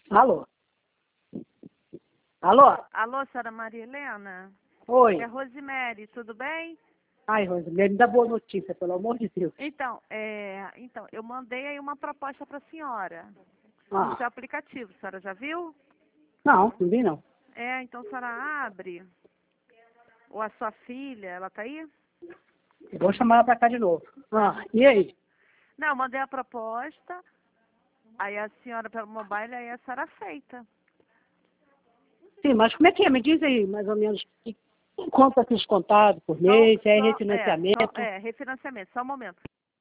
Alô? Alô? Alô, senhora Maria Helena? Oi. É Rosemary, tudo bem? Ai, Rosemary, me dá boa notícia, pelo amor de Deus. Então, eu mandei aí uma proposta para a senhora no Ah, seu aplicativo. A senhora já viu? não vi não. Então a senhora abre. Ou a sua filha, ela tá aí? Eu vou chamar ela pra cá de novo. Ah, e aí? Não, eu mandei a proposta. Aí a senhora pelo mobile, aí a senhora aceita. Sim, mas como é que é? Me diz aí, mais ou menos, quanto é descontado por mês, se é refinanciamento. Refinanciamento, só um momento.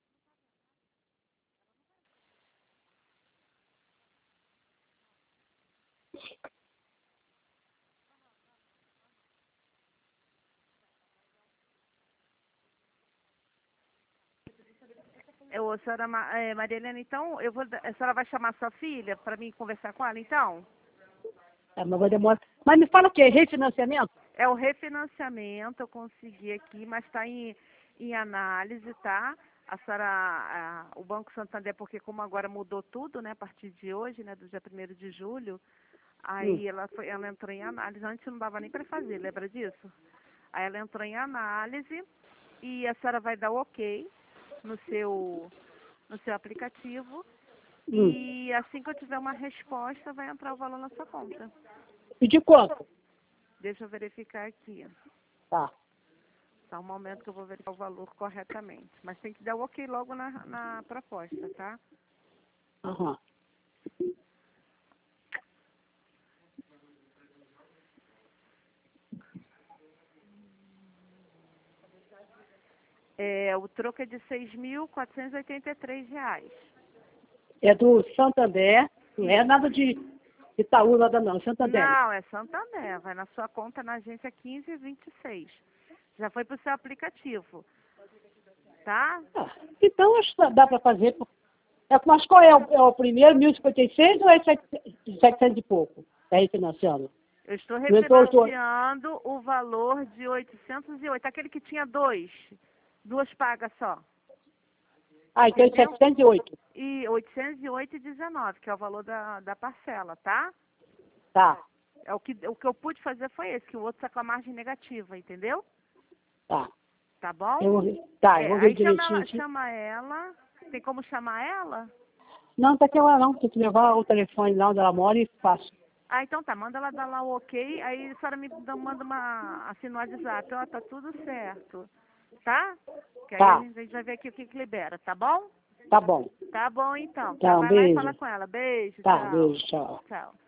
Senhora Maria Helena, então, a senhora vai chamar sua filha para mim conversar com ela, então? É, mas vai demorar. Mas me fala o quê? Refinanciamento? É o refinanciamento, eu consegui aqui, mas está em análise, tá? A senhora, o Banco Santander, porque como agora mudou tudo, né, a partir de hoje, né, do dia 1º de julho, aí ela entrou em análise, antes não dava nem para fazer, lembra disso? Aí ela entrou em análise e a senhora vai dar o ok no seu aplicativo e assim que eu tiver uma resposta, vai entrar o valor na sua conta. E de quanto? Deixa eu verificar aqui. Tá. Tá um momento que eu vou verificar o valor corretamente. Mas tem que dar o ok logo na proposta, tá? Aham. O troco é de R$ 6.483. É do Santander, não é nada de Itaú, nada não, Santander. Não, é Santander. Vai na sua conta na agência 1526. Já foi pro seu aplicativo. Tá? Ah, então acho que dá para fazer. Mas qual é o primeiro, 1056 ou é 700 e pouco? Está refinanciando? Eu estou Não entrou os dois? refinanciando o valor de 808. Aquele que tinha duas pagas só. Ah, então é Entendeu? 708. E 808,19, que é o valor da parcela, tá? Tá, O que eu pude fazer foi esse, que o outro está com a margem negativa, entendeu? tá. Tá bom? Eu vou ver Aí direitinho aqui. chama ela. Tem como chamar ela? Não, tá aqui lá não. Tem que levar o telefone lá onde ela mora e faço. Então tá, manda ela dar lá o ok, aí a senhora manda assim no WhatsApp, ó, tá tudo certo, tá? Que aí a Tá, gente vai ver aqui o que libera, tá bom? tá bom. Tá bom então, tá? Tá, um Vai lá e fala beijo. com ela. Beijo, Tá, tchau. beijo, tchau. Tchau.